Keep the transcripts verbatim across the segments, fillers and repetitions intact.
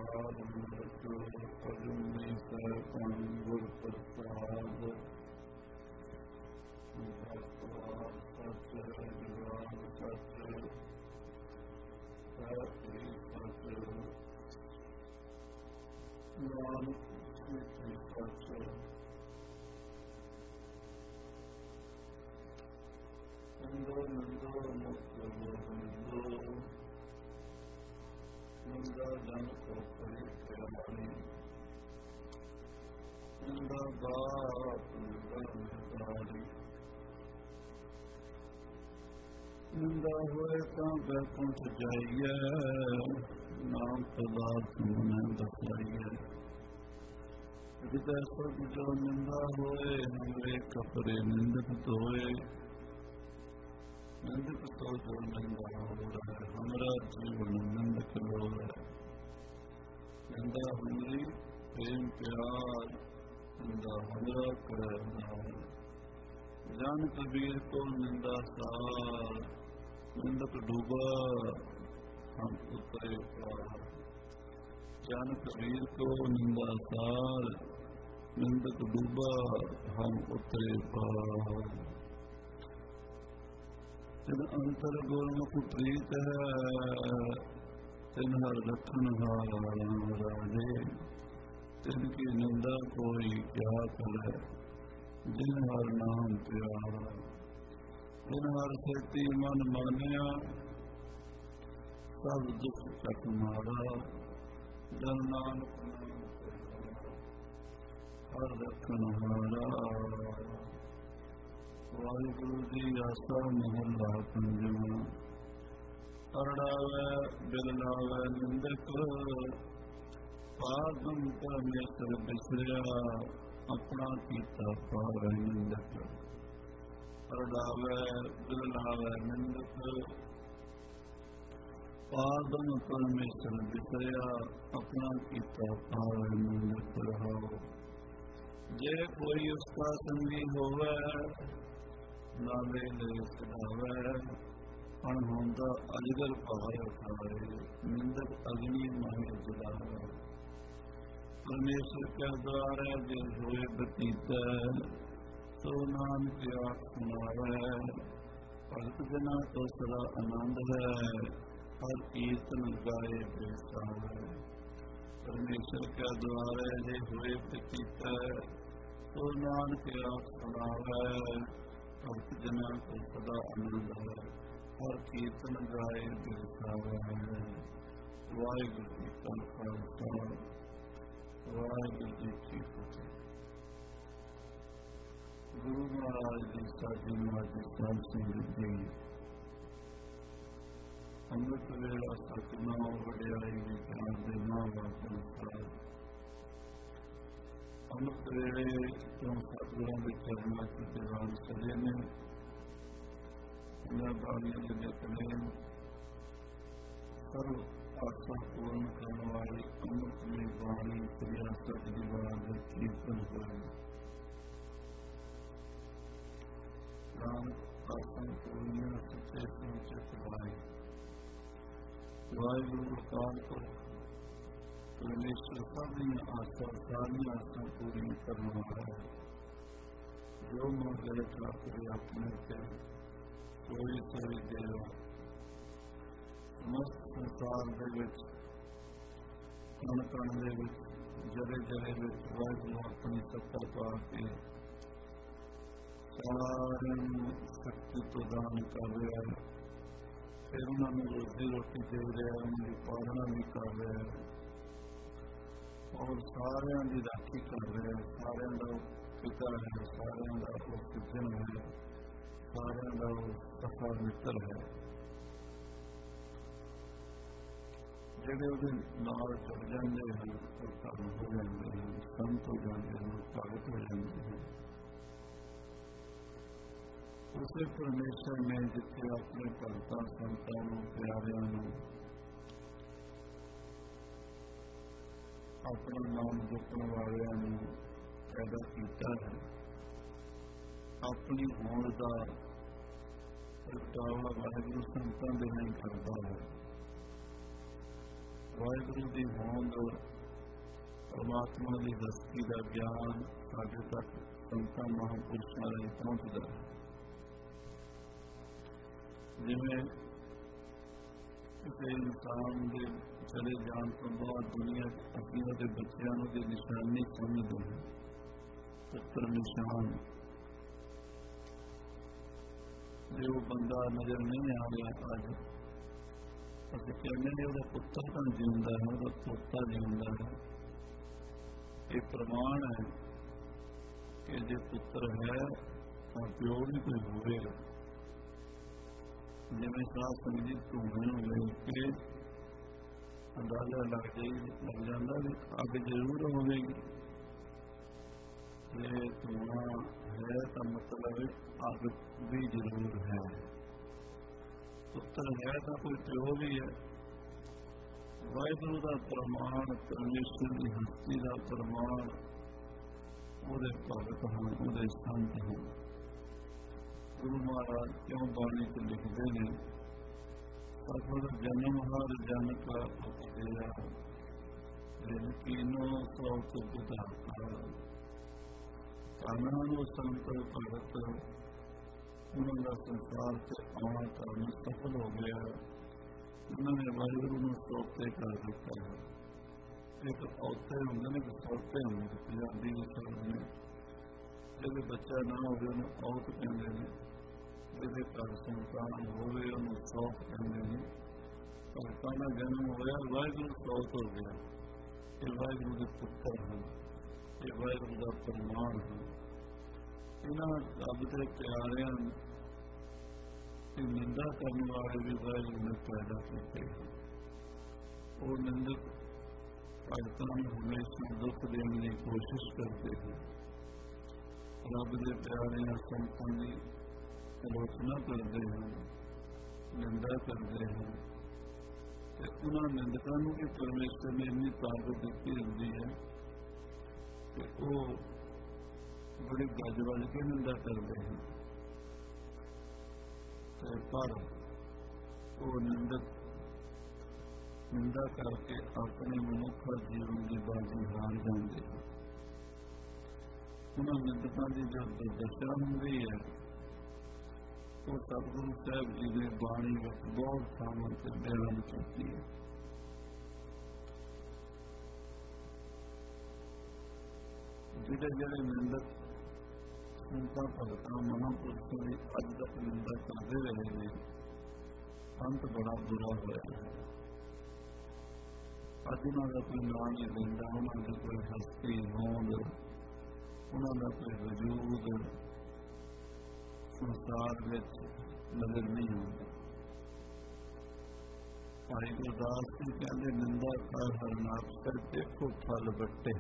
ਅਮਰਤ ਅਜੂਨੀ ਸੈਭੰ ਗੁਰ ਪ੍ਰਸਾਦ ਸਚ ਜੁਗਾਦ ਸਚ ਸਤਿ ਸਚ ਨਾਨਕ ਸ੍ਰੀ ਸਚ ਨੰਦੋ ਨੰਦੋ ਮੁਕਤ ਗੋਬਿੰਦੋ ਨੰਦਾ ਜਨ ਕੋ ਪਰੇ ਪਿਆਰੀ ਨੰਦਾ ਬਾਪ ਨਿਰੰਕਾਰੀ ਨੰਦਾ ਹੋਏ ਤਾਂ ਬੈਕੁੰਠ ਜਾਈਐ ਨਾਮ ਪਦਾਰਥ ਮਨੈ ਦਸਾਈਐ ਜਿਤੈ ਸਭ ਜੋ ਨਿੰਦਾ ਹੋਏ ਹਮਰੇ ਕਪਰੇ ਨਿੰਦਕ ਧੋਏ ਨਿੰਦਕ ਸੋ ਜੋ ਨਿੰਦਾ ਹੋ ਰਿਹਾ ਹਮਾਰਾ ਜੀਵਨ ਨਿੰਦਕ ਲੋ ਹੈ ਨਿੰਦਾ ਹਮਰੀ ਪ੍ਰੇਮ ਪਿਆਰ ਨਿੰਦਾ ਹਮਾਰਾ ਕਰੈ ਨਾਮ ਜਾਨ ਕਬੀਰ ਕੋ ਨਿੰਦਾ ਸਾਰ ਨਿੰਦਕ ਡੂਬਾ ਹਮ ਉਤਰੇ ਪਾਰ ਜਾਨ ਕਬੀਰ ਕੋ ਨਿੰਦਾ ਸਾਰ ਨਿੰਦਕ ਡੂਬਾ ਹਮ ਉਤਰੇ ਪਾਰ ਤਿਨ ਅੰਤਰ ਗੁਰਮੁਖ ਪ੍ਰੀਤ ਹੈ ਤਿਨ ਹਰ ਰਖਣ ਹਾਰ ਰਾਜੇ ਤਿਨ ਕੀ ਨਿੰਦਾ ਕੋਈ ਕਿਆ ਕਰੇ ਜਿਨ ਹਰ ਨਾਮ ਪਿਆਰਾ ਜਿਨ ਹਰ ਸੇਤੀ ਮਨ ਮਾਨਿਆ ਸਭ ਦੁਖ ਚੱਕ ਮਾਰਾ ਜਨ ਨਾਨਕ ਹਰ ਰਖਣ ਹਾਰਾ ਵਾਹਿਗੁਰੂ ਜੀ ਆਸਾ ਮਹੱਲਾ ਪੰਜਵਾਂ ਅਰੜਾਵੈ ਬਿਲ ਲਾਵੈ ਨਿੰਦਕ ਪਾਦਮ ਪਰਮੇਸ਼ਰ ਬਿਸਰਿਆ ਆਪਣਾ ਕੀਤਾ ਪਾਵੈ ਨਿੰਦਕ ਅਰੜਾਵੈ ਬਿਲ ਲਾਵੈ ਨਿੰਦਕ ਪਾਦਮ ਪਰਮੇਸ਼ਰ ਬਿਸਰਿਆ ਆਪਣਾ ਕੀਤਾ ਪਾਵੈ ਨਿੰਦਕ ਰਹਾਉ ਜੇ ਕੋਈ ਉਸਕਾ ਸੰਗੀ ਹੋਵੈ ਨਾਲੇ ਲੈ ਸਦਾਵੈ ਅਣਹੋਂਦਾ ਅਜਗਰ ਭਾਰ ਉਠਾਏ ਨਿੰਦਕ ਅਗਨੀ ਮਾਹੇ ਜਲਾਵੈ ਪਰਮੇਸ਼ਰ ਕੈ ਦੁਆਰੈ ਜੇ ਹੋਏ ਬਤੀਤੈ ਸੋ ਨਾਨਕ ਆਖ ਸੁਣਾਵੈ ਭਗਤ ਜਨਾਂ ਕੋ ਸਦਾ ਆਨੰਦ ਹੈ ਹਰ ਕੀਰਤਨ ਗਾਏ ਬੇਸਾਵੈ ਪਰਮੇਸ਼ਰ ਕੈ ਦੁਆਰੈ ਜੇ ਹੋਏ ਬਤੀਤੈ ਸੋ ਨਾਨਕ ਆਖ ਸੁਣਾਵੈ ਭਗਤ ਜਨਾਂ ਕੋ ਸਦਾ ਆਨੰਦ ਹੈ ਹਰ ਕੀਰਤਨ ਗਾਏ ਬੇਸਾਵੈ ਵਾਹਿਗੁਰੂ ਜੀ ਕਾ ਖਾਲਸਾ ਵਾਹਿਗੁਰੂ ਜੀ ਕੀ ਫਤਿਹ। ਗੁਰੂ ਮਹਾਰਾਜ ਦੀ ਸਾਜੀ ਮਾਜੀ ਸਾਧ ਸੰਗਤ ਜੀ ਅੰਮ੍ਰਿਤ ਵੇਲਾ ਸਤਿਨਾਮ ਵਡਿਆਈ ਦੀ ਗਿਆਨ ਦੇ ਮਹਾਂਵਾਕ ਅਨੁਸਾਰ ਅੰਮ੍ਰਿਤ ਵੇਲੇ ਤੋਂ ਸਤਿਗੁਰਾਂ ਦੇ ਚਰਨਾਂ ਚ ਦੀਵਾਨ ਸਜੇ ਨੇ ਉਹਨਾਂ ਬਾਣੀਆਂ ਦੇ ਨਿਤਨੇਮ ਸਰਵ ਆਸਾਂ ਪੂਰਨ ਕਰਨ ਵਾਲੀ ਅੰਮ੍ਰਿਤਮਈ ਬਾਣੀ ਸ੍ਰੀ ਸਤ ਦੀ ਬਾਣੀ ਦੇ ਕੀਰਤਨ ਹੋਏ ਰਾਮ ਆਸਾਂ ਪੂਰੀਆਂ ਸੱਚੇ ਸੁੱਚੇ ਸਵਾਈ ਵਾਹਿਗੁਰੂ ਅਕਾਲ ਪੁਰਖ ਪਰਮੇਸ਼ਰ ਸਭ ਦੀਆਂ ਆਸਾਂ ਸਾਰੀਆਂ ਆਸਾਂ ਪੂਰੀਆਂ ਕਰਨ ਵਾਲਾ ਹੈ ਜੋ ਮੰਗਲ ਕਰੇ ਆਪਣੇ ਤੇ ਸੋਈ ਸੋਈ ਦੇਵਾ ਸਮਸਤ ਸੰਸਾਰ ਦੇ ਵਿੱਚ ਕਣ ਕਣ ਦੇ ਵਿੱਚ ਜਰੇ ਜਰੇ ਵਿੱਚ ਵਾਹਿਗੁਰੂ ਆਪਣੀ ਸੱਤਾ ਪਾ ਕੇ ਸਾਰਿਆਂ ਨੂੰ ਸ਼ਕਤੀ ਪ੍ਰਦਾਨ ਕਰ ਰਿਹਾ ਹੈ ਫਿਰ ਉਹਨਾਂ ਨੂੰ ਰੋਜ਼ੀ ਰੋਟੀ ਦੇ ਰਿਹਾ ਉਹਨਾਂ ਦੀ ਪਾਲਣਾ ਵੀ ਕਰ ਰਿਹਾ ਹੈ ਔਰ ਸਾਰਿਆਂ ਦੀ ਰਾਖੀ ਕਰ ਰਿਹਾ ਹੈ ਸਾਰਿਆਂ ਦਾ ਪਿਤਾ ਹੈ ਸਾਰਿਆਂ ਦਾ ਉਹ ਸਿੱਜਣ ਹੈ ਸਾਰਿਆਂ ਦਾ ਉਹ ਸਫਾ ਮਿੱਤਰ ਹੈ ਜਿਹੜੇ ਉਹਦੇ ਨਾਲ ਜੁੜ ਜਾਂਦੇ ਹਨ ਉਹ ਧਰਮ ਹੋ ਜਾਂਦੇ ਹਨ ਸੰਤ ਹੋ ਜਾਂਦੇ ਹਨ ਭਗਤ ਹੋ ਜਾਂਦੇ ਹਨ। ਉਸੇ ਪਰਮੇਸ਼ਰ ਨੇ ਜਿੱਥੇ ਆਪਣੇ ਭਗਤਾਂ ਸੰਤਾਂ ਨੂੰ ਪਿਆਰਿਆਂ ਨੂੰ ਆਪਣਾ ਨਾਮ ਜਪਣ ਵਾਲਿਆਂ ਨੂੰ ਪੈਦਾ ਕੀਤਾ ਹੈ ਆਪਣੀ ਹੋਂਦ ਦਾ ਪ੍ਰਗਟਾਵਾ ਵਾਹਿਗੁਰੂ ਸੰਤਾਂ ਦੇ ਨਹੀਂ ਕਰਦਾ ਹੈ। ਵਾਹਿਗੁਰੂ ਦੀ ਹੋਂਦ, ਪਰਮਾਤਮਾ ਦੀ ਹਸਤੀ ਦਾ ਗਿਆਨ ਸਾਡੇ ਤੱਕ ਸੰਤਾਂ ਮਹਾਂਪੁਰਸ਼ਾਂ ਰਾਹੀਂ ਪਹੁੰਚਦਾ ਹੈ। ਜਿਵੇਂ ਕਿਸੇ ਇਨਸਾਨ ਦੇ ਚਲੇ ਜਾਣ ਤੋਂ ਬਾਅਦ ਦੁਨੀਆ ਅਸੀਂ ਉਹਦੇ ਬੱਚਿਆਂ ਨੂੰ ਦੀ ਨਿਸ਼ਾਨੀ ਸਮਝਦੇ ਹਾਂ, ਪੁੱਤਰ ਨਿਸ਼ਾਨ। ਜੇ ਉਹ ਬੰਦਾ ਨਜ਼ਰ ਨਹੀਂ ਆ ਰਿਹਾ ਅੱਜ, ਅਸੀਂ ਕਹਿੰਦੇ ਨੇ ਉਹਦਾ ਪੁੱਤਰ ਤਾਂ ਜਿਉਂਦਾ ਹੈ, ਉਹਦਾ ਪੋਤਾ ਜਿਉਂਦਾ ਹੈ। ਇਹ ਪ੍ਰਮਾਣ ਹੈ ਕਿ ਜੇ ਪੁੱਤਰ ਹੈ ਤਾਂ ਪਿਓ ਵੀ ਕੋਈ ਹੋਵੇਗਾ। ਜਿਵੇਂ ਸਾਹ ਸੰਗੀਤ ਧੂਏ ਨੂੰ ਵੇਖ ਕੇ ਅੰਦਾਜ਼ਾ ਲੱਗ ਜਾਈ ਲੱਗ ਜਾਂਦਾ ਵੀ ਅੱਗ ਜ਼ਰੂਰ ਹੋਵੇਗੀ। ਜੇ ਧੂਆਂ ਹੈ ਤਾਂ ਮਤਲਬ ਅੱਗ ਵੀ ਜ਼ਰੂਰ ਹੈ। ਪੁੱਤਰ ਹੈ ਤਾਂ ਕੋਈ ਪਿਓ ਵੀ ਹੈ। ਵਾਹਿਗੁਰੂ ਦਾ ਪ੍ਰਮਾਣ, ਪਰਮੇਸ਼ਰ ਦੀ ਹਸਤੀ ਦਾ ਪ੍ਰਮਾਣ, ਉਹਦੇ ਭਗਤ ਹਨ, ਉਹਦੇ ਸੰਤ ਹਨ। ਗੁਰੂ ਮਹਾਰਾਜ ਕਿਉਂ ਬਾਣੀ ਚ ਲਿਖਦੇ ਨੇ, ਸਫਲ ਜਨਮ ਹਰ ਜਨ ਕਾ ਉਪਦੇਆ, ਜਿਨ ਕੀਨੋ ਸੋ ਸੁਧਾਤਾ। ਕਾਨਾਂ ਨੂੰ ਸੰਤ ਭਗਤ ਉਹਨਾਂ ਦਾ ਸੰਸਾਰ ਚ ਆਉਣਾ ਕਰਨ ਸਫਲ ਹੋ ਗਿਆ। ਉਹਨਾਂ ਨੇ ਵਾਹਿਗੁਰੂ ਨੂੰ ਸੋਤੇ ਕਰ ਦਿੱਤਾ ਹੈ। ਇੱਕ ਔਤੇ ਹੁੰਦੇ ਨੇ, ਇੱਕ ਸੋਤੇ ਹੁੰਦੇ ਨੇ। ਪੰਜਾਬੀ ਦੇ ਸ਼ਬਦ ਨੇ, ਜਿਹਦੇ ਬੱਚਾ ਨਾ ਹੋਵੇ ਉਹਨੂੰ ਔਤ ਕਹਿੰਦੇ ਨੇ, ਜਿਹਦੇ ਘਰ ਸੰਤਾਨ ਹੋਵੇ ਉਹਨੂੰ ਸੌਤ ਕਹਿੰਦੇ ਨੇ। ਭਗਤਾਂ ਦਾ ਜਨਮ ਹੋਇਆ, ਵਾਹਿਗੁਰੂ ਸੌਤ ਹੋ ਗਿਆ। ਇਹ ਵਾਹਿਗੁਰੂ ਦੇ ਪੁੱਤਰ ਹਨ, ਇਹ ਵਾਹਿਗੁਰੂ ਦਾ ਪ੍ਰਮਾਣ ਹਨ। ਇਹਨਾਂ ਰੱਬ ਦੇ ਪਿਆਰਿਆਂ ਦੀ ਨਿੰਦਾ ਕਰਨ ਵਾਲੇ ਵੀ ਵਾਹਿਗੁਰੂ ਨੇ ਪੈਦਾ ਕੀਤੇ। ਉਹ ਨਿੰਦਕ ਭਗਤਾਂ ਨੂੰ ਹਮੇਸ਼ਾ ਦੁੱਖ ਦੇਣ ਦੀ ਕੋਸ਼ਿਸ਼ ਕਰਦੇ ਹਨ। ਰੱਬ ਦੇ ਪਿਆਰਿਆਂ ਸੰਤਾਂ ਦੀ ਆਲੋਚਨਾ ਕਰਦੇ ਹਨ, ਨਿੰਦਾ ਕਰਦੇ ਹਨ। ਤੇ ਉਹਨਾਂ ਨਿੰਦਕਾਂ ਨੂੰ ਵੀ ਪਰਮੇਸ਼ਰ ਨੇ ਇੰਨੀ ਤਾਕਤ ਦਿੱਤੀ ਹੁੰਦੀ ਹੈ ਕਿ ਉਹ ਬੜੇ ਗੱਜ ਵੱਜ ਕੇ ਨਿੰਦਾ ਕਰਦੇ ਹਨ। ਤੇ ਪਰ ਉਹ ਨਿੰਦਕ ਨਿੰਦਾ ਕਰਕੇ ਆਪਣੇ ਮਨੁੱਖਾ ਜੀਵਨ ਦੀ ਬਾਜ਼ੀ ਹਾਰ ਜਾਂਦੇ ਹਨ। ਉਹਨਾਂ ਨਿੰਦਕਾਂ ਦੀ ਜੋ ਦੁਰਦਸ਼ਾ ਹੁੰਦੀ ਹੈ, ਉਹ ਸਤਿਗੁਰੂ ਸਾਹਿਬ ਜੀ ਦੇ ਬਾਣੀ ਵਿੱਚ ਬਹੁਤ ਥਾਵਾਂ ਤੇ ਬਿਆਨ ਕੀਤੀ ਹੈ। ਜਿਹੜੇ ਜਿਹੜੇ ਨਿੰਦਕ ਸੰਤਾਂ ਭਗਤਾਂ ਮਹਾਂਪੁਰਸ਼ਾਂ ਦੀ ਅੱਜ ਤੱਕ ਨਿੰਦਾ ਕਰਦੇ ਰਹੇ ਨੇ, ਅੰਤ ਬੜਾ ਬੁਰਾ ਹੋਇਆ ਹੈ। ਅੱਜ ਉਹਨਾਂ ਦਾ ਕੋਈ ਨਾਂ ਨਹੀਂ ਲੈਂਦਾ, ਉਹਨਾਂ ਦੀ ਕੋਈ ਹਸਤੀ ਹੋਂਦ, ਉਹਨਾਂ ਦਾ ਕੋਈ ਵਜੂਦ ਸੰਸਾਰ ਵਿੱਚ ਨਜ਼ਰ ਨਹੀਂ ਆਉਂਦਾ। ਭਾਈ ਗੁਰਦਾਸ ਜੀ ਕਹਿੰਦੇ, ਨਿੰਦਾ ਕਰ ਹਰਨਾਕਸ਼ ਦੇਖੋ ਫਲ ਵੱਟੇ।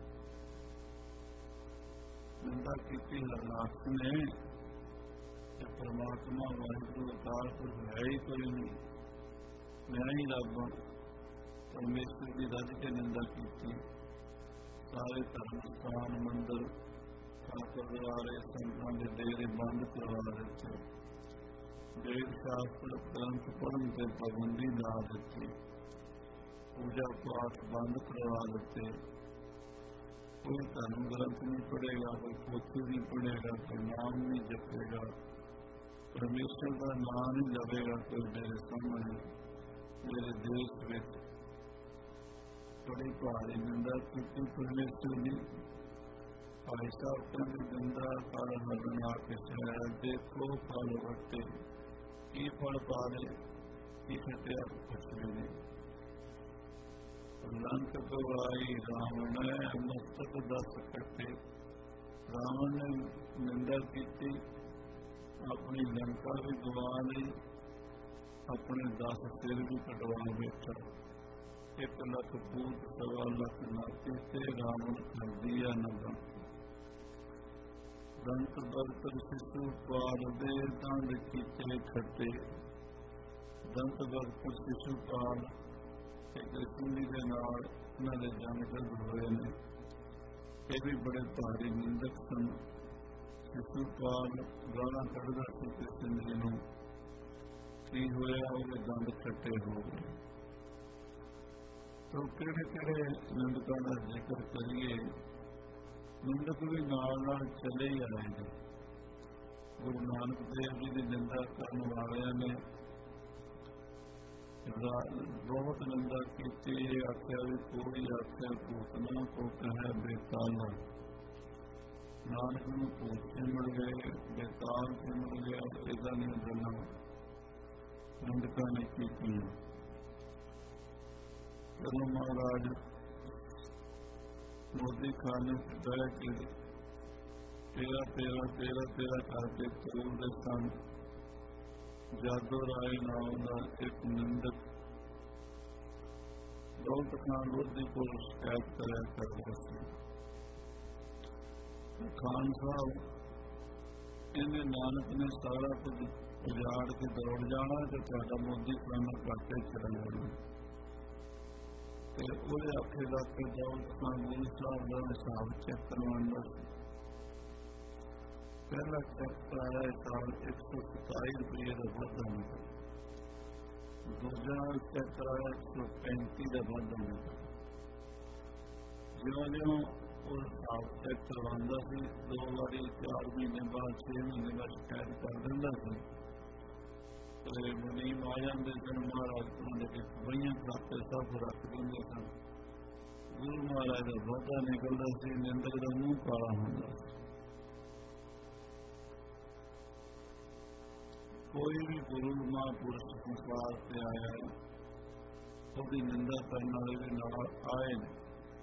ਨਿੰਦਾ ਕੀਤੀ ਹਰਨਾਕਸ਼ ਨੇ ਕਿ ਪਰਮਾਤਮਾ ਵਾਹਿਗੁਰੂ ਅਕਾਲ ਪੁਰਖ ਹੈ ਹੀ ਕੋਈ ਨਹੀਂ, ਮੈਂ ਹੀ ਰੱਬ ਹਾਂ। ਪਰਮੇਸ਼ਰ ਦੀ ਰੱਜ ਕੇ ਨਿੰਦਾ ਕੀਤੀ। ਸਾਰੇ ਧਰਮ ਸਥਾਨ, ਮੰਦਰ, ਗੁਰਦੁਆਰੇ, ਸੰਤਾਂ ਦੇ ਡੇਰੇ ਬੰਦ ਕਰਵਾ ਦਿੱਤੇ। ਵੇਦ ਸ਼ਾਸਤਰ ਗ੍ਰੰਥ ਪੜ੍ਹਨ ਤੇ ਪਾਬੰਦੀ ਲਾ ਦਿੱਤੀ। ਪੂਜਾ ਪਾਠ ਬੰਦ ਕਰਵਾ ਦਿੱਤੇ। ਕੋਈ ਧਰਮ ਗ੍ਰੰਥ ਨਹੀਂ ਪੜ੍ਹੇਗਾ, ਕੋਈ ਪੋਥੀ ਨਹੀਂ ਪੜ੍ਹੇਗਾ, ਕੋਈ ਨਾਮ ਨਹੀਂ ਜਪੇਗਾ, ਪਰਮੇਸ਼ਰ ਦਾ ਨਾਮ ਨਹੀਂ ਲਵੇਗਾ ਕੋਈ ਮੇਰੇ ਸਾਹਮਣੇ। ਮੇਰੇ ਦੇਸ਼ ਵਿੱਚ ਬੜੀ ਭਾਰੀ ਨਿੰਦਾ ਕੀਤੀ ਪਰਮੇਸ਼ਰ ਦੀ। ਭਾਈ ਸਾਹਿਬ ਕਹਿੰਦੇ, ਨਿੰਦਾ ਕਰ ਹਰਨਾਕਸ਼ ਦੇਖੋ ਫਲ ਵੱਟੇ। ਕੀ ਫਲ ਪਾ ਲਏ, ਕੀ ਖਟਿਆ, ਕੁਛ ਵੀ ਨਹੀਂ। ਲੰਕ ਗਵਾਈ ਰਾਵਣ ਮਸਤਕ ਦਸ ਕੱਟੇ। ਰਾਵਣ ਨੇ ਨਿੰਦਾ ਕੀਤੀ, ਆਪਣੀ ਲੰਕਾ ਵੀ ਗਵਾ ਲਈ, ਆਪਣੇ ਦਸ ਸਿਰ ਵੀ ਕਟਵਾ ਬੈਠਾ। ਇੱਕ ਲੱਖ ਪੂਤ ਸਵਾ ਲੱਖ ਨਾਤੀ ਤੇ ਰਾਵਣ ਕਰਦੀ ਆ ਨਗਾ। ਦੰਤ ਬਰਤਰ ਸਿਸੂ ਪਾਲ ਦੇ ਦੰਦ ਕੀਤੇ ਖੱਟੇ। ਦੰਤ ਬਰਤਰ ਸਿਸੂ ਪਾਲ ਇੱਕ ਸਿੰਧੀ ਦੇ ਨਾਲ ਇਹਨਾਂ ਦੇ ਜੰਗ ਜਦ ਹੋਏ ਨੇ। ਇਹ ਵੀ ਬੜੇ ਭਾਰੀ ਨਿੰਦਕ ਸਨ। ਸਿਸੂ ਪਾਲ ਗਾਲਾਂ ਕੱਢਦਾ ਸੀ ਕਿ ਸਿੰਧੀ ਨੂੰ। ਕੀ ਹੋਇਆ, ਉਹਦੇ ਦੰਦ ਖੱਟੇ ਹੋ ਗਏ। तो किहड़े किहड़े निंदकां दा जिक्र करिए, निंदक भी नाल नाल चले ही आए हैं। गुरु नानक देव जी की निंदा करने वालियां ने बहुत निंदा की, आख्या भी कोई आख्या भूतना को कहे बेताला। नानक नूं भूत से मिल गए, बेताल से मिल गया, इदा दी गल्लां निंदकां ने कीतियां। चलो महाराज मोदी खाने बह के तेरा तेरा तेरा तेरा करके तोड़ते सन। जादो राय नाम का एक निंदक दौलत खान लोधी को शिकायत कराया करता था। खान साहब इन्हें नानक ने सारा कुछ उजाड़ के दौड़ जाना तो तुहाडा मोदी खाना घाटे चला जाना। वो आखे लाके दौलत खान गुरु साहब का हिसाब चेक करवाना। पहला चेक कराया साल एक सौ सताई रुपये का वाधा निकला, दूजा चेक कराया एक सौ पैंती का वाधा निकला। ज्यों ज्यों वो हिसाब चेक करवाता सी, दो बारी चार महीने बाद छे महीने बाद शिकायत कर दिंदा सी। मुनीम आ जाते सन, महाराज को लेके बइयां खाते सब रख देंगे सन। गुरु महाराज का वाधा निकलता सी, निंदक का मूँह काला होंदा सी। कोई भी गुरु महापुरुष संसार से आया उसकी निंदा करने वाले भी नाल आए ने।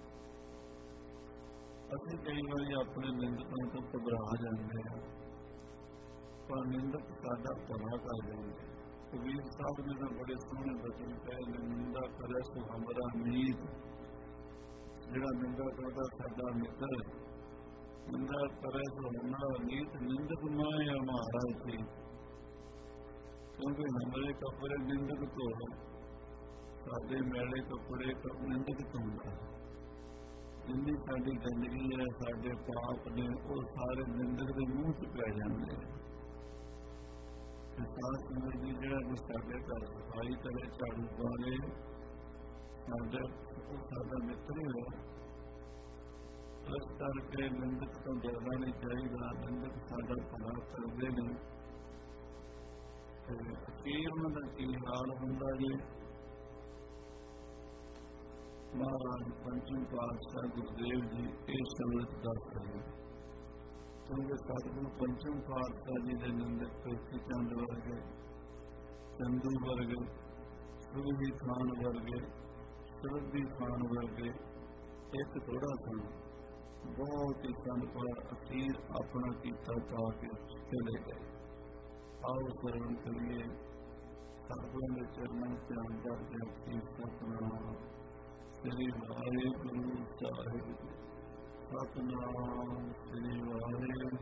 असीं कई बार अपने निंदकों तो घबरा जाते हैं, पर निंदक साडा भला कर देंगे। कबीर साहब ने तो बड़े सोहने बचन कहे, निंदा करे सो हमारा मीत। जिहड़ा निंदा करता साडा मित्र, निंदा करे सो हमारा मीत। निंदक मां हमारा जी, क्योंकि हमारे कपड़े निंदक तो साडे मैले कपड़े निंदक धोंदा। जिन्नी साडी गंदगी है, साडे पाप ने, वो सारे निंदक के मूँह च पै जाते हैं। साध संगत जी जिहड़ा भी साडे घर सफाई करे, झाड़ू पावे, साडा मित्र ही हो। इस करके निंदक तो डरना नहीं चाहिए। निंदक साडा भला करते नहीं। अखीर उन्होंने की हाल होंदा जी। महाराज पंचम पातशाह गुरुदेव जी ये शब्द दस रहे, क्योंकि सतगुरु पंचम पातशाह जी के निंदक तुलसी चंद वर्गे, चंदू वर्गे, सुरभी खान वर्गे, सुरभी खान वर्गे एक थोड़ा सन, बहुत ही सन, पर अखीर अपना कीता पा के चले गए। आओ श्रवण करिए सतगुरु के चरणों से अंदर के सतनाम श्री वाहिगुरु साहिब। सतनाम श्री वाहिगुरु।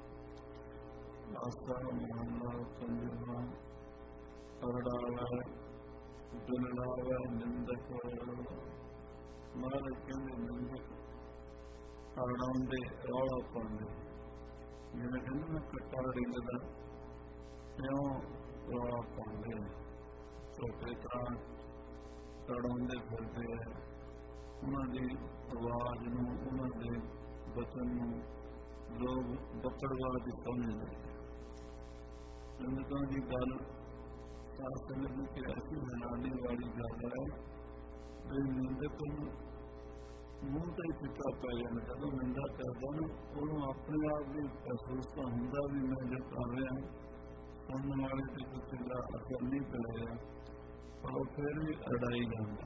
आस्था मोहल्ला संजना अरड़ावा दुलड़ावा निंदक। महाराज कहते निंदक अरड़ाउंदे रौला पाउंदे, जिवें कहंदे ना कट्टा रिंगदा क्यों रौला पाउंदे, छोटे तरह तड़ाउंदे फिरदे है। उन्होंने आवाज नूं, उन्होंने बचन नूं लोग बकड़वाद समझते। निंदकों की गल शासन की ऐसी हैरानी वाली गल है भी निंदक मूँह तो ही फिक्का पै जाना। जब निंदा करता ना उन्होंने अपने आप भी महसूस तो होंगे भी मैं जो कर रहा सुनने वाले से कुछ असर नहीं पड़ेगा, पर वो फिर भी अड़ाई जाता।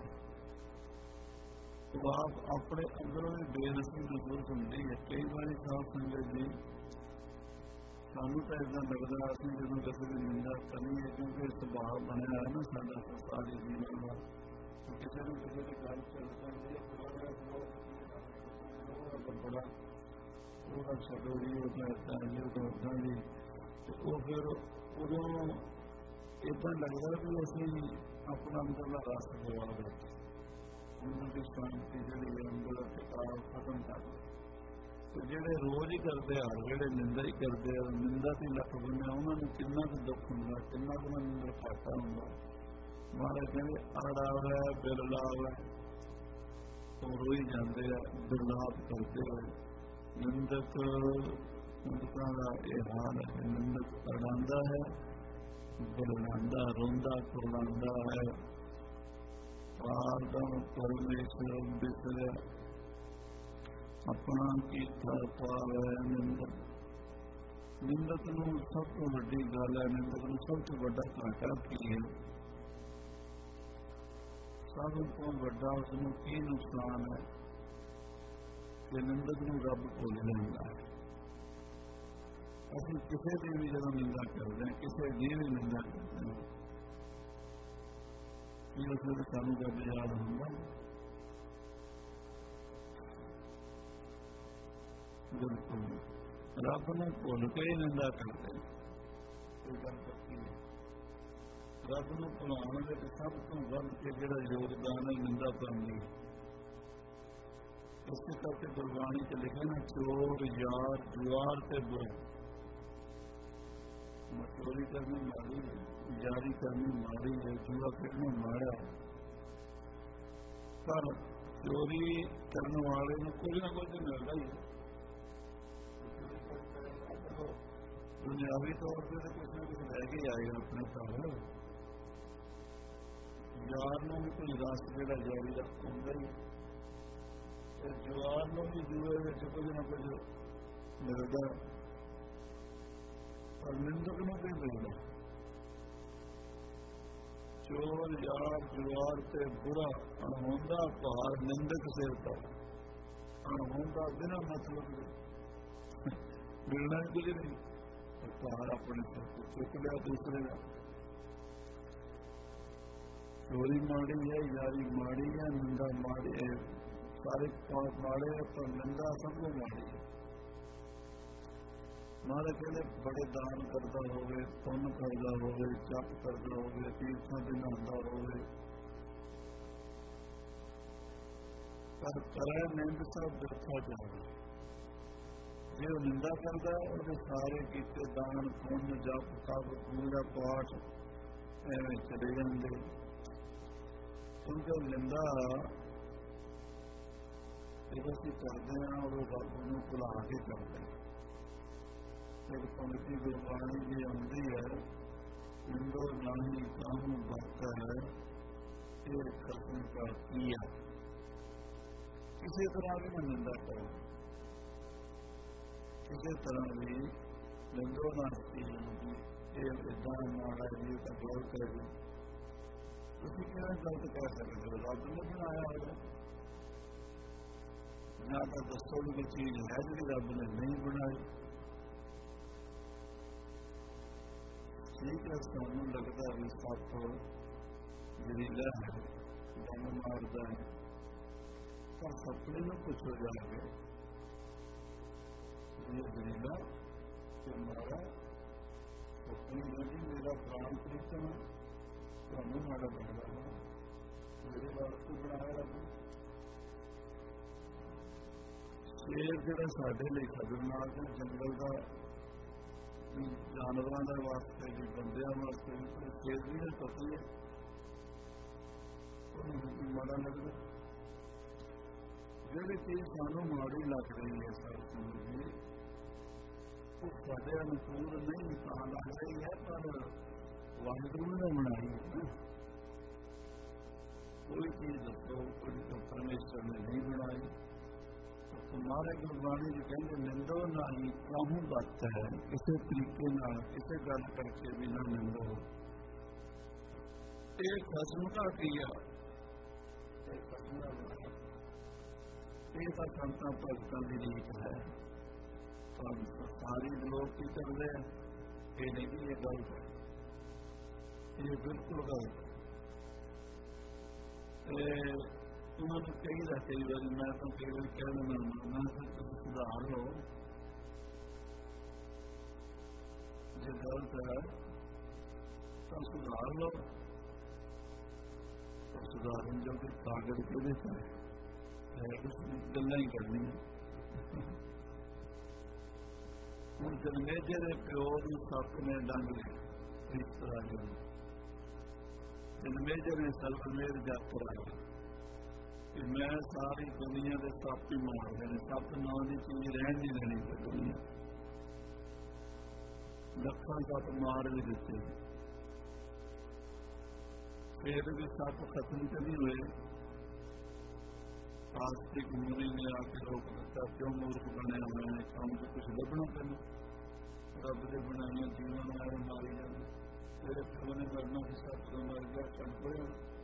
तो आप अपने अंदरों भी बेनसी महसूस होती है। कई बार साफ संगत जी सानू तो इदा लगता असं जो किसी की निंदा करनी है, क्योंकि सुभाव बनया है ना साडा सारे जीवन का। किसी न किसी की गल चल जाती है, बड़ा थोड़ा छो जी वो इदा जी वो उदा जी, तो फिर उदों इदा लगता भी असं अपना अंदरला रस गवा बैठे, अंदर की शांति जी अंदर टिकाव खत्म कर। तो जेडे रोज ही करते हर वेले निंदा ही करते, निंदा की लख बनया उन्होंने किन्ना क दुख होंगे, किन्ना क अंदर घाटा होंगे। महाराज कहते अड़ आवे बिल लावे ਤੋਂ ਰੋਈ ਜਾਂਦੇ ਆ, ਬਿਰਲਾਪ ਕਰਦੇ ਹੋਏ। ਨਿੰਦਕ ਨਿੰਦਕਾਂ ਦਾ ਇਹ ਹਾਲ ਹੈ। ਨਿੰਦਕ ਅੜਾਂਦਾ ਹੈ, ਬਿਰਲਾਂਦਾ, ਰੋਂਦਾ ਕੁਰਲਾਂਦਾ ਹੈ। ਪਾਰਦਮ ਪਰਮੇਸ਼ਰ ਬਿਸਰਿਆ, ਆਪਣਾ ਕੀਤਾ ਪਾਵੈ। ਨਿੰਦਕ ਨਿੰਦਕ ਨੂੰ ਸਭ ਤੋਂ ਵੱਡੀ ਗੱਲ ਹੈ, ਨਿੰਦਕ ਨੂੰ ਸਭ ਤੋਂ ਵੱਡਾ ਘਾਟਾ ਕੀ ਹੈ? ਸਭ ਤੋਂ ਵੱਡਾ ਉਸਨੂੰ ਕੀ ਨੁਕਸਾਨ ਹੈ ਕਿ ਨਿੰਦਕ ਨੂੰ ਰੱਬ ਭੁੱਲ ਜਾਂਦਾ ਹੈ। ਅਸੀਂ ਕਿਸੇ ਦੀ ਵੀ ਜਦੋਂ ਨਿੰਦਾ ਕਰਦੇ ਹਾਂ, ਕਿਸੇ ਦੀ ਵੀ ਨਿੰਦਾ ਕਰਦੇ ਹਾਂ, ਕੀ ਉਸ ਵੇਲੇ ਸਾਨੂੰ ਰੱਬ ਯਾਦ ਹੁੰਦਾ? ਬਿਲਕੁਲ ਰੱਬ ਨੂੰ ਭੁੱਲ ਕੇ ਹੀ ਨਿੰਦਾ ਕਰਦੇ। ਇਹ ਗੱਲ ਪੱਕੀ ਹੈ। ਰੱਬ ਨੂੰ ਭੁਲਾਉਣ ਵਿੱਚ ਸਭ ਤੋਂ ਵੱਧ ਕੇ ਜਿਹੜਾ ਯੋਗਦਾਨ ਹੈ ਨਿੰਦਾ ਕਰਨ ਦੀ। ਇਸੇ ਕਰਕੇ ਗੁਰਬਾਣੀ ਚ ਲਿਖਿਆ ਨਾ, ਚੋਰ ਯਾਰ ਜੁਆਰ ਤੇ ਬੁਰਾ। ਚੋਰੀ ਕਰਨੀ ਮਾੜੀ ਹੈ, ਯਾਰੀ ਕਰਨੀ ਮਾੜੀ ਹੈ, ਜੂਆ ਖੇਡਣਾ ਮਾੜਾ। ਪਰ ਚੋਰੀ ਕਰਨ ਵਾਲੇ ਨੂੰ ਕੁਝ ਨਾ ਕੁਝ ਮਿਲਦਾ ਹੀ ਹੈ। ਦੁਨਿਆਵੀ ਤੌਰ ਤੇ ਕੁਛ ਨਾ ਕੁਛ ਲੈ ਕੇ ਆਏਗਾ ਆਪਣੇ ਘਰ। ਯਾਰ ਨੂੰ ਵੀ ਕੋਈ ਰਸ ਜਿਹੜਾ ਜਾਰੀ ਦਾ ਹੁੰਦਾ ਹੀ, ਤੇ ਜਵਾਰ ਨੂੰ ਵੀ ਜੂਏ ਵਿੱਚ ਕੁਝ ਨਾ ਕੁਝ ਮਿਲਦਾ। ਪਰ ਨਿੰਦਕ ਨੂੰ ਵੀ ਮਿਲਦਾ। ਚੋਰ ਯਾਰ ਜਵਾਰ ਤੇ ਬੁਰਾ, ਅਣਹੋਂਦਾ ਭਾਰ ਨਿੰਦਕ ਸਿਰ ਤੋਂ। ਅਣਹੋਂਦਾ ਬਿਨਾਂ ਮਤਲਬ ਮਿਲਣਾ ਕੁਝ ਨਹੀਂ, ਭਾਰ ਆਪਣੇ ਸਿਰ ਤੋਂ ਚੁੱਕ ਲਿਆ ਦੂਸਰੇ ਦਾ। ਚੋਰੀ ਮਾੜੀ ਹੈ, ਯਾਰੀ ਮਾੜੀ ਹੈ, ਨਿੰਦਾ ਮਾੜੀ ਹੈ, ਸਾਰੇ ਮਾੜੇ ਹੈ, ਪਰ ਨਿੰਦਾ ਸਭ ਤੋਂ ਮਾੜੀ ਹੈ। ਮਾਰੇ ਕਹਿੰਦੇ ਬੜੇ ਦਾਨ ਕਰਦਾ ਹੋਵੇ, ਪੁੰਨ ਕਰਦਾ ਹੋਵੇ, ਜਪ ਕਰਦਾ ਹੋਵੇ, ਤੀਰਥਾਂ ਤੇ ਨਹਾਉਂਦਾ ਹੋਵੇ, ਪਰ ਕਰੇ ਨਿੰਦ ਸਭ ਬਿਰਥਾ ਜਾਵੇ। ਜੇ ਉਹ ਨਿੰਦਾ ਕਰਦਾ, ਉਹਦੇ ਸਾਰੇ ਕੀਤੇ ਦਾਨ, ਪੁੰਨ, ਜਪ, ਤਪ, ਪੂਜਾ ਪਾਠ ਐਵੇਂ ਚਲੇ ਜਾਂਦੇ। ਕਿਉਂਕਿ ਨਿੰਦਾ ਜਦੋਂ ਅਸੀਂ ਕਰਦੇ ਹਾਂ, ਉਹ ਰੱਬ ਨੂੰ ਭੁਲਾ ਕੇ ਕਰਦੇ ਹਾਂ। ਇੱਕ ਪੰਕਤੀ ਗੁਰਬਾਣੀ ਦੀ ਆਉਂਦੀ ਹੈ, ਨਿੰਦੋ ਨਾਹੀ ਕਾਹੂ ਬਖਤ ਹੈ, ਇਹ ਖਸਮ ਕਾ ਕੀਆ। ਕਿਸੇ ਤਰ੍ਹਾਂ ਵੀ ਨਾ ਨਿੰਦਾ ਕਰੋ, ਕਿਸੇ ਤਰ੍ਹਾਂ ਵੀ ਨਿੰਦੋ ਨਾ ਸੀ ਜਾਂਦੀ। ਇਹ ਏਦਾਂ ਮਾੜਾ ਜੀ ਤਾਂ ਗਲਤ ਹੈ ਜੀ। ਤੁਸੀਂ ਕਿਵੇਂ ਗਲਤ ਕਹਿ ਸਕਦੇ ਹੋ? ਰੱਬ ਨੇ ਬਣਾਇਆ ਹੋਇਆ। ਜਾਂ ਤਾਂ ਦੱਸੋ ਵੀ ਕੋਈ ਚੀਜ਼ ਹੈ ਜਿਹੜੀ ਰੱਬ ਨੇ ਨਹੀਂ ਬਣਾਈ। ਠੀਕ ਹੈ, ਸਾਨੂੰ ਲੱਗਦਾ ਵੀ ਸੱਪ ਜ਼ਹਿਰੀਲਾ ਹੈ, ਦਮ ਮਾਰਦਾ ਹੈ, ਪਰ ਸੱਪਣੇ ਨੂੰ ਪੁੱਛੋ ਜਾ ਕੇ ਇਹ ਜ਼ਹਿਰੀਲਾ ਤੇ ਮਾਰਾ ਸੱਪਣੀ ਨਹੀਂ, ਮੇਰਾ ਪ੍ਰਾਣ ਪ੍ਰੀਤਮ ਤੁਹਾਨੂੰ ਮਾੜਾ ਬਣਦਾ ਹੈ, ਮੇਰੇ ਵਾਸਤੇ ਬਣਾਇਆ ਰੱਬ। ਸ਼ੇਰ ਜਿਹੜਾ ਸਾਡੇ ਲਈ ਖਤਰਨਾਕ ਹੈ, ਜੰਗਲ ਦਾ ਜਾਨਵਰਾਂ ਦੇ ਵਾਸਤੇ ਵੀ, ਬੰਦਿਆਂ ਵਾਸਤੇ ਵੀ। ਸ਼ੇਰ ਵੀ ਨੇ ਪਤੀ ਹੈ, ਉਹਨੂੰ ਮਾੜਾ ਲੱਗਦਾ। ਜਿਹੜੀ ਚੀਜ਼ ਸਾਨੂੰ ਮਾੜੀ ਲੱਗ ਰਹੀ ਹੈ ਸਾਰੀ ਜ਼ਿੰਦਗੀ, ਉਹ ਸਾਡੇ ਅਨੁਕੂਲ ਨਹੀਂ ਤਾਂ ਲੱਗ ਰਹੀ ਹੈ, ਪਰ ਵਾਹਿਗੁਰੂ ਨੇ ਬਣਾਈ ਹੈ। ਕੋਈ ਚੀਜ਼ ਦੱਸੋ ਕੋਈ ਪਰਮੇਸ਼ਰ ਨੇ ਨਹੀਂ ਬਣਾਈ। तुम्हारे गुरबाणी जी कहते निंदो ना ही काहू बात है, किसी तरीके नाल किसी गल करके भी ना निंदो। ये खसम का किया, ये तो संतां भगतां की रीत है। पर सारी लोग की करते हैं, ये नहीं, ये गलत है, ये बिल्कुल गलत है। उन्होंने कही कई बार, मैं तो कई बार कह देना, मैं तुम सुधार लो, जो गलत है तो सुधार लो। तो सुधारन जो कि कागज के देता है, गल्लां ही करनी। हुण जन्मेजे दे प्यो नूं सप ने डंग लिया, इस तरह जो जन्मेजे ने सलमेर जप कराया, कि मैं सारी दुनिया के सप ही मार देने, सप नां की चीज रहन नहीं देनी पर दुनिया, लखा सप मार भी दिते, फिर भी सप खत्म तो नहीं हुए। आस्तिक मुनि ने आके रोक दिता, क्यों मूर्ख बने हुए हैं, काम से कुछ लभना पैना, रब के बनाइया जीवन आए मारी जाने, तेरे प्यो ने मरना कि सप तो मर गया, चल पड़े।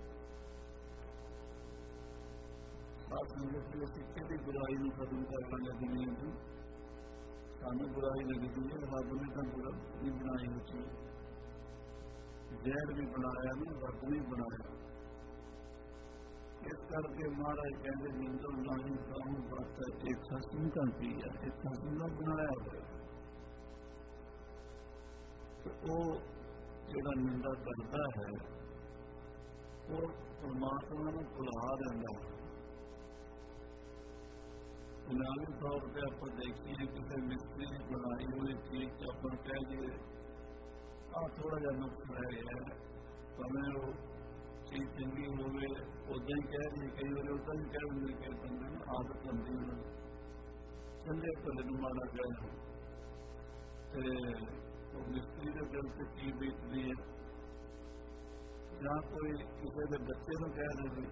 साथ संगत की सिक्के की बुराई में खत्म कर लेंगे दुनिया की, सानू बुराई लगती है, रब ने तो बुरा नहीं बनाई वो चीज, जहर भी बनाया नहीं, रब नहीं बनाया। इस करके महाराज कहते जिंदो नहीं कहूँ बात एक खसम का पिया, एक खसम का बनाया हुआ, तो वो जो निंदा करता है वो परमात्मा को भुला देता है। बुनियादी तौर पर आप देखिए किसी मिस्त्री ने बनाई हुई चीज अपन कह दिए आ थोड़ा जहा नुक्स रह गया है, भावें वो चीज चंगी हो गए उदा ही कह दिए, कई बार उदा भी कह देंगे, कई बंदे ना आदत बनती है चंगे भले को माड़ा कह, मिस्त्री के दिल से की बीतती है, या कोई किसी के बच्चे को कह दे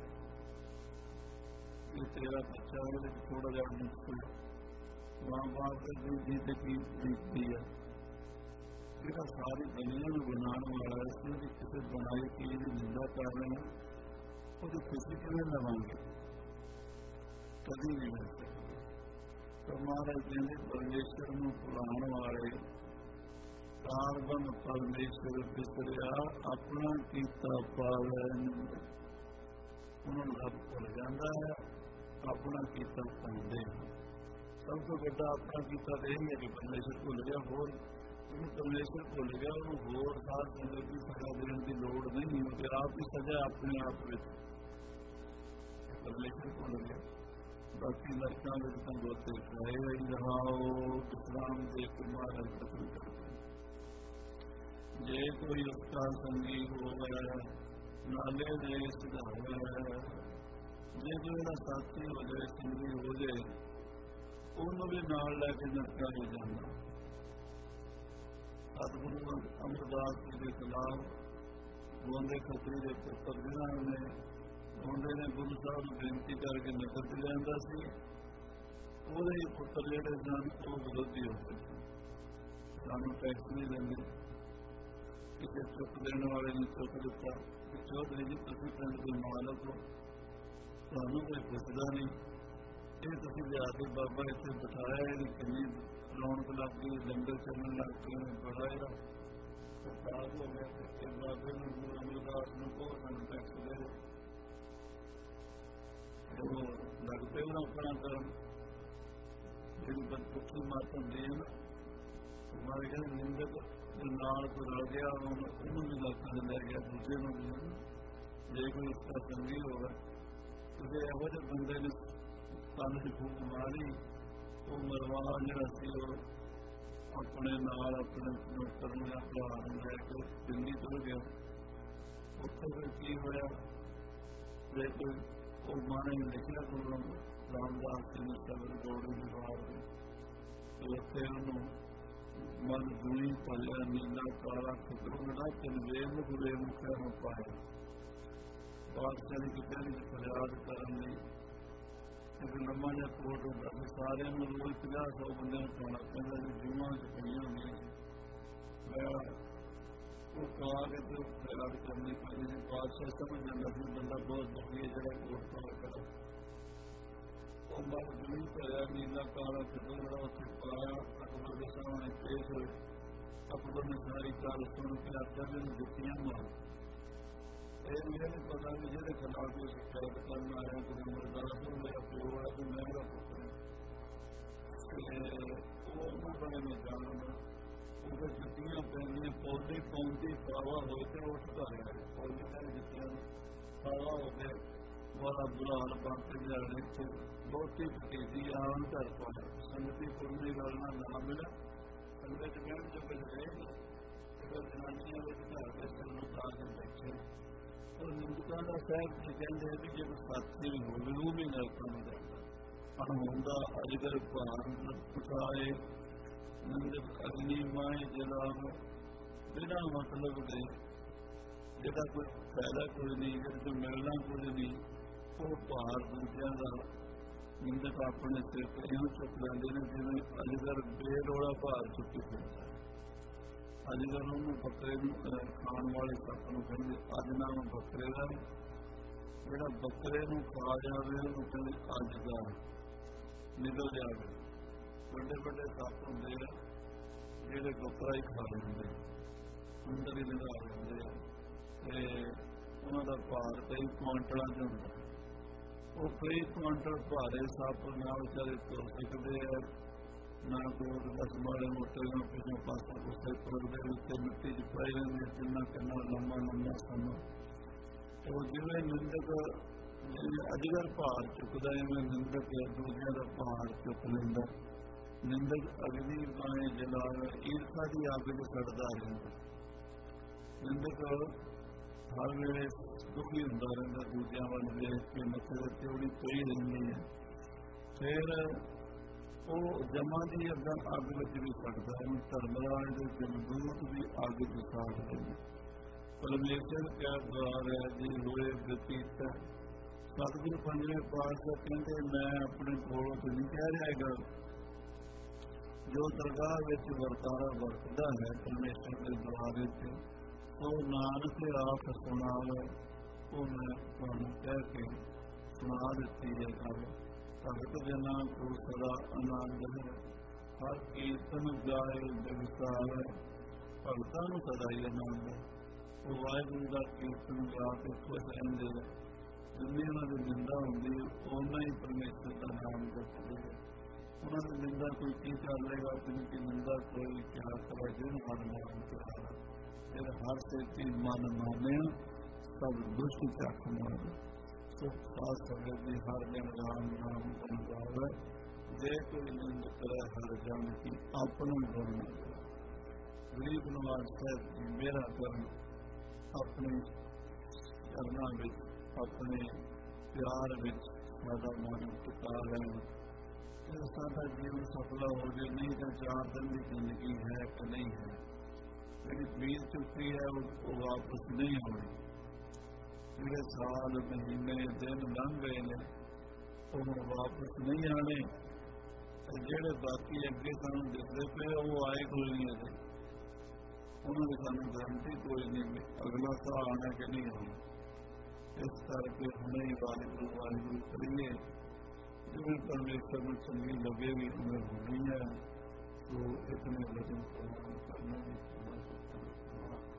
कि तेरा बच्चा है थोड़ा जहा नुक्स है, माँ बाप के दिल जी से की बीतती है, जो सारी दुनिया में बनाने वाला है, इसमें किसी बनाई चीज की निंदा कर रहे हैं, तो खुशी किमें लवांगे, कभी नहीं मिल सकती। तो महाराज कहते परमेश्वर में भुलाने वाले कार्बन परमेश्वर बिसरिया अपना कीता पावे, उन्होंने रब भुल जाता है, अपना कीता पाते हैं। सब तो बड़ा अपना कीता तो यही है कि परमेश्वर भुल गया, होर परमेश्वर भुल गया, होर साथ संगत की सजा देने की लोड़ नहीं, क्योंकि आप ही सजा अपने आप में परमेश्वर भुल गया। बाकी लड़कों में तंगोते खाए ही रहाओ, विश्राम दे के महाराज कथन करते जे कोई उसका संगी हो गया नाले दे सुधार, जे कोई साथी हो जाए संगी हो जाए उन्होंने भी नाल लैके नरका ही जाना। सतगुरु अमरदास जी के खिलाफ गोंदे खतरी के पुत्र जिन्होंने गोंदे ने गुरु साहब को बेनती करके नगर से लिया सी, वो पुत्र जोड़े सन वो विरोधी हो गए, सानू टैक्स नहीं देंगे, किसी चुप देने वाले ने चुप दिता कि चौधरी जी तुम पिंड के मालक हो, सानू कोई पुछदा नहीं, ये तुम लिया के बाबा इतने बिठाया, ये किन्नी रौनक लग गई, लंगर चलने लग गए, बड़ा यह खराब हो गया। बाबे गुरु अमरदास को कहो सानू टैक्स दे, वो लग पे ना अपना करन, जी बदपुखी मत होंगी है ना, हमारे कहते निंदक नाल को रल गया, उन्होंने लाखा से लै गया, दूसरे को भी जे कोई उसका संगी होगा, क्योंकि यहो जे बंदे ने कन की फूक मारी, वो मरवा जरा सी अपने नाल अपने नौकर या भरा लैके दिल्ली चल गया। उत्थे फिर की होया, जे कोई वो माने लिखिया गुरु रामदास जी ने शब्द जोड़ी विवार के, तो उत्थे उन्होंने मन दूई पलिया नीला काला खतरों तिन वेमुख वेमुख में पाए, बादशाह की कहने की फरियाद करने एक लम्बा जहा कोट होता है, सारे रोज पंजा सौ बंद खाना पैदा जी जूह च पई होंगी, वो खा के तो फरियाद करनी पैदी जी। बादशाह समझ जाता कि बंदा बहुत दुखी है जरा कोट पा कर, वो मन दूई पलिया नीला काला खतरों उत्थे पाया, अकबर के सामने पेश हुए। अकबर ने सारी गल सुन के आख्या मैनूं जुत्तियां मार, ये नहीं पता भी जो खिलाफ कोई शिकायत करना आया गुरु अमरदास मेरा प्यो है तो मैं मेरा पुत्र वो बड़े में जानना, वो जुत्तियां पैनिया पौधे पौंदी पावा हो के उठ कर पौधे मेरी जुत्तियां पावा हो गए, बड़ा बुरा हाल बनते जाने से बहुती भतीजी आन कर पाया, संगति पुरनी गल ना मिला, संगत बहन जो कुछ रहेगा जनानियां घर के सिर उठा के बैठे, और निंदका ਨਰਕਾਂ ਦਾ ਸਾਹਿਬ ਜੀ ਕਹਿੰਦੇ ਵੀ ਜੇ ਸਾਥੀ ਵੀ ਹੋਵੇ ਉਹ ਵੀ ਨਰਕਾਂ ਨੂੰ ਜਾਂਦਾ। ਪਰ ਹੁੰਦਾ ਅਜਗਰ ਭਾਰ ਉਠਾਏ ਨਿੰਦਕ ਅਗਨੀ ਮਾਏ ਜਲਾਵੇ, ਬਿਨਾਂ ਮਤਲਬ ਦੇ ਜਿਹਦਾ ਕੋਈ ਫਾਇਦਾ ਕੋਈ ਨਹੀਂ, ਜਿਹਦੇ ਤੋਂ ਮਿਲਣਾ ਕੁਝ ਨਹੀਂ, ਉਹ ਭਾਰ ਦੂਜਿਆਂ ਦਾ ਨਿੰਦਕ ਆਪਣੇ ਸਿਰ ਤੇ ਇਉਂ ਚੁੱਕ ਲੈਂਦੇ ਨੇ ਜਿਵੇਂ ਅਜਗਰ ਬੇਲੋੜਾ ਭਾਰ ਚੁੱਕੀ ਫਿਰਦਾ। ਅਜਗਰ ਉਹਨੂੰ ਬੱਕਰੇ ਨੂੰ ਖਾਣ ਵਾਲੇ ਸੱਪ ਨੂੰ ਕਹਿੰਦੇ ਅੱਜ ਨਾਮ ਬੱਕਰੇ ਦਾ, ਜਿਹੜਾ ਬੱਕਰੇ ਨੂੰ ਖਾ ਜਾਵੇ ਉਹਨੂੰ ਕਹਿੰਦੇ ਅਜਗਰ ਨਿਕਲ ਜਾਵੇ। ਵੱਡੇ ਵੱਡੇ ਸੱਪ ਹੁੰਦੇ ਆ ਜਿਹੜੇ ਬੱਕਰਾ ਹੀ ਖਾ ਲੈਂਦੇ, ਅੰਦਰ ਹੀ ਨਿਕਲ ਲੈਂਦੇ ਆ, ਤੇ ਉਹਨਾਂ ਦਾ ਭਾਰ ਕਈ ਕੁਆਂਟਲਾਂ ਚ ਹੁੰਦਾ। ਉਹ ਕਈ ਕੁਆਂਟਲ ਭਾਰੇ ਸੱਪ ਨਾ ਵਿਚਾਰੇ ਤੁਰ ਸਕਦੇ ਆ, ਨਾ ਕੋਈ ਬਸ ਮਾੜੇ ਮੋਟੇ ਨਾ ਪਿਛੋਂ ਪਾਸਾ ਕੁੱਤੇ ਤੁਰਦੇ ਉੱਤੇ ਮਿੱਟੀ ਚ ਪਏ ਰਹਿੰਦੇ, ਕਿੰਨਾ ਕਿੰਨਾ ਲੰਮਾ ਲੰਮਾ ਸਮਾਂ। ਉਹ ਜਿਵੇਂ ਨਿੰਦਕ ਜਿਵੇਂ ਅਜਗਰ ਭਾਰ ਚੁੱਕਦਾ, ਇਵੇਂ ਨਿੰਦਕ ਦੂਜਿਆਂ ਦਾ ਭਾਰ ਚੁੱਕ ਲੈਂਦਾ। ਨਿੰਦਕ ਅਗਨੀ ਬਾਏ ਜਲਾਵੇ, ਈਰਖਾ ਦੀ ਅੱਗ ਚ ਸੜਦਾ ਰਹਿੰਦਾ। ਨਿੰਦਕ ਹਰ ਵੇਲੇ ਦੁਖੀ ਹੁੰਦਾ ਰਹਿੰਦਾ, ਦੂਜਿਆਂ ਵੱਲ ਵੇਖ ਕੇ ਨਫ਼ਰਤ ਤੇ ਉਹਦੀ ਪਈ ਰਹਿੰਦੀ ਹੈ। ਫਿਰ ਉਹ ਜਮਾਂ ਦੀ ਅੱਗ ਅੱਗ ਵਿੱਚ ਵੀ ਸੜਦਾ ਹੈ। ਧਰਮਰਾਜ ਦੇ ਜਮਦੂਤ ਵੀ ਅੱਗ ਚ ਸਾੜ ਦਿੰਦੇ। ਪਰਮੇਸ਼ਰ ਕਿਆ ਦੁਆਰ ਹੈ ਜੀ ਹੋਏ ਬਤੀਤ। ਸਤਿਗੁਰੂ ਪੰਜਵੇਂ ਪਾਤਸ਼ਾਹ ਕਹਿੰਦੇ ਮੈਂ ਆਪਣੇ ਕੋਲੋਂ ਤੇ ਨਹੀਂ ਕਹਿ ਰਿਹਾ ਹੈਗਾ, ਜੋ ਦਰਗਾਹ ਵਿੱਚ ਵਰਤਾਰਾ ਵਰਤਦਾ ਹੈ ਪਰਮੇਸ਼ਰ ਦੇ ਦੁਆਰੇ ਤੇ, ਉਹ ਨਾਨਕ ਆਪ ਸੁਣਾਵੇ, ਉਹ ਮੈਂ ਤੁਹਾਨੂੰ ਕਹਿ ਕੇ ਸੁਣਾ ਦਿੱਤੀ ਹੈ ਗੱਲ। ਭਗਤ ਜਨਾਂ ਕੋ ਸਦਾ ਆਨੰਦ ਹੈ, ਹਰ ਕੀਰਤਨ ਗਾਏ ਬੇਵਿਸਾਰ ਹੈ। ਭਗਤਾਂ ਨੂੰ ਸਦਾ ਹੀ ਆਨੰਦ ਹੈ, ਉਹ ਵਾਹਿਗੁਰੂ ਦਾ ਕੀਰਤਨ ਗਾ ਕੇ ਖੁਸ਼ ਰਹਿੰਦੇ ਹੈ। ਜਿੰਨੀ ਉਹਨਾਂ ਦੀ ਨਿੰਦਾ ਹੁੰਦੀ ਹੈ ਓਨਾ ਹੀ ਪਰਮੇਸ਼ਰ ਦਾ ਨਾਮ ਜਪਦੇ ਹੈ। ਉਹਨਾਂ ਦੀ ਨਿੰਦਾ ਕੋਈ ਕੀ ਕਰ ਲੇਗਾ, ਜਿਨਕੀ ਨਿੰਦਾ ਕੋਈ ਕਿਆ ਕਰੇ, ਜਿਹਨੂੰ ਹਰ ਨਾਮ ਪਿਆਰਾ। ਫਿਰ ਹਰ ਸੇਤੀ ਮਨ ਮਾਨਿਆ ਸਭ ਦੁਸ਼ਟ ਚੱਕ ਮਾਰੇ। ਸੁਖ ਸਾਧ ਸੰਗਤ ਦੀ ਹਰ ਦਿਨ ਰਾਮ ਨਾਮ ਗੁਣ ਗਾਵੇ, ਜੇ ਕੋਈ ਨਿੰਦ ਕਰੇ ਹਰ ਜਨ ਕੀ ਆਪਣਾ ਗੁਣ ਨਾ ਕਰੇ। ਗਰੀਬ ਨਿਵਾਜ ਸਾਹਿਬ ਮੇਰਾ ਕਰਨ ਆਪਣੇ ਕਰਨਾ ਵਿੱਚ, ਆਪਣੇ ਪਿਆਰ ਵਿੱਚ ਸਾਡਾ ਮਨ ਟਿਕਾ ਲੈਣ, ਸਾਡਾ ਜੀਵਨ ਸਫਲਾ ਹੋ ਜਾਏ। ਨਹੀਂ ਤਾਂ ਚਾਰ ਦਿਨ ਦੀ ਜ਼ਿੰਦਗੀ ਹੈ ਕਿ ਨਹੀਂ ਹੈ, ਜਿਹੜੀ ਬੀਤ ਚੁੱਕੀ ਹੈ ਉਹ ਵਾਪਸ ਨਹੀਂ ਆਉਣੀ। ਜਿਹੜੇ ਸਾਲ ਮਹੀਨੇ ਦਿਨ ਲੰਘ ਗਏ ਨੇ ਉਹ ਵਾਪਸ ਨਹੀਂ ਆਣੇ। ਜਿਹੜੇ ਬਾਕੀ ਅੱਗੇ ਸਾਨੂੰ ਦਿਖਦੇ ਪਏ ਉਹ ਆਏ ਕੋਈ ਨਹੀਂ ਅਜੇ, ਉਹਨਾਂ ਦੀ ਸਾਨੂੰ ਗਰੰਟੀ ਕੋਈ ਨਹੀਂ ਅਗਲਾ ਸਾਲ ਆਉਣਾ ਕਿ ਨਹੀਂ ਆਉਣਾ। ਇਸ ਕਰਕੇ ਹੁਣੇ ਹੀ ਵਾਹਿਗੁਰੂ ਵਾਹਿਗੁਰੂ ਕਰੀਏ, ਜਿਵੇਂ ਪਰਮੇਸ਼ਰ ਨੂੰ ਚੰਗੀ ਲੱਗੇ ਵੀ ਉਮਰ ਹੋਣੀ ਹੈ। ਸੋ ਇਤਨੇ ਵਚਨ ਕਰਨਾ